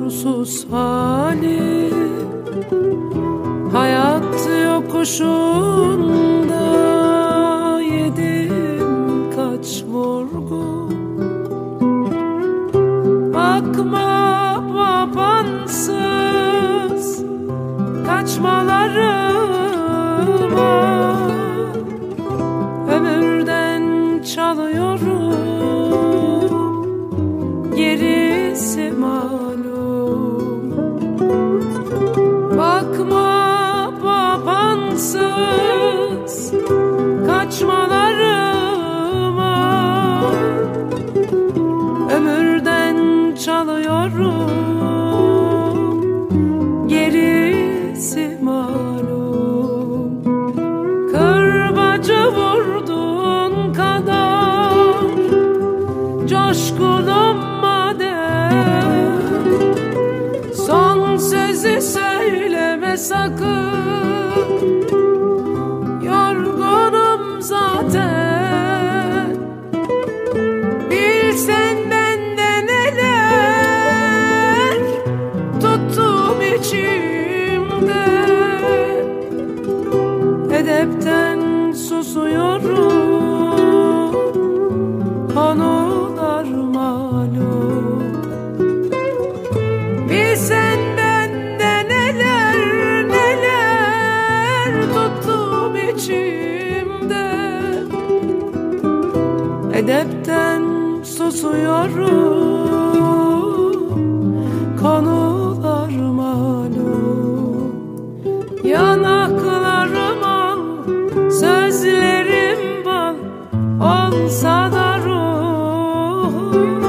uğursuz hali, hayat yokuşunda yedim kaç vurgu. Bakma babansız kaçmalarıma, ömürden çalıyorum, gerisi malum. Bakma babansız kaçmalarıma, ömürden çalıyorum, gerisi malum. Kırbacı vurduğun kadar coşkunum madem, son sözü söyleme sakın, yorgunum zaten. Bilsen bende neler tuttum içimde, edepten susuyorum, konular malum. Bilsen bende neler tuttum içimde, edepten susuyorum, konular malum. Yanaklarım al, sözlerim bal, olsa da ruhum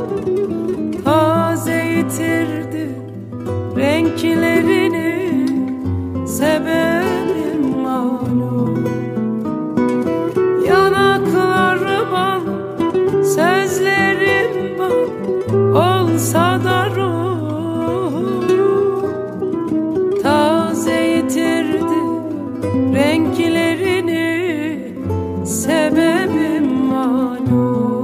taze yitirdi renklerini, sebebim malum. Yanaklarım al, sözlerim bal, olsa da ruhum taze yitirdi renklerini, sebebim malum.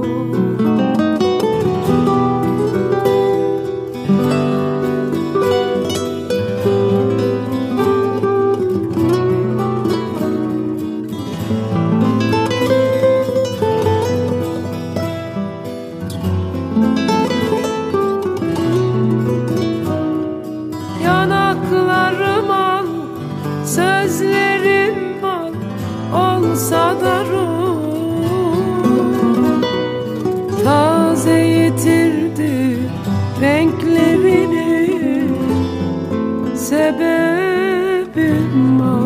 Yanaklarım al, sözlerim bal, olsa da ruhum taze yitirdi renklerini, sebebim malum.